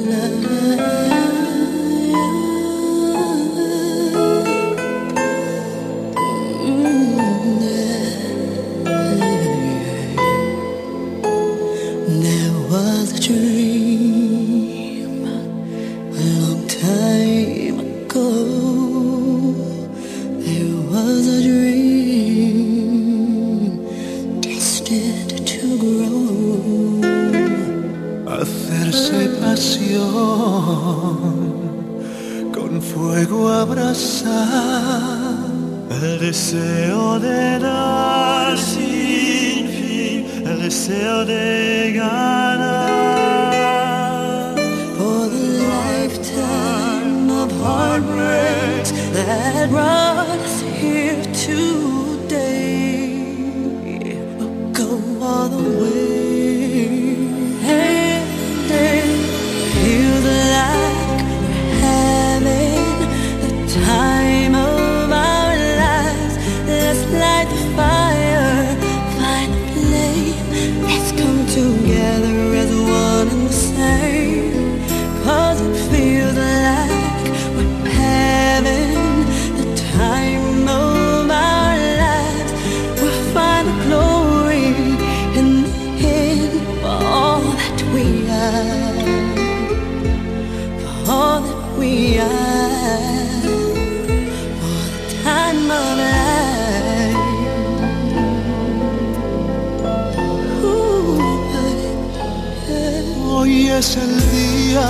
There was a dream a long time ago. There was a dream destined to grow. Hacerse pasión, con fuego abrazar, el deseo de dar sin fin, el deseo de ganar. For the lifetime of heartbreaks that brought us here today, we'll go all the way. Feels like we're having the time of our lives. Let's light the fire, find a flame. Let's come together as one and the same. 'Cause it feels like we're having the time of our lives. We'll find the glory in the end for all that we are. All that we are, for the time of life. Hoy es el día,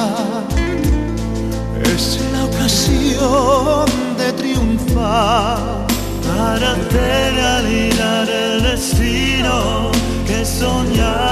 es la ocasión de triunfar, para hacer realidad el destino que soñamos.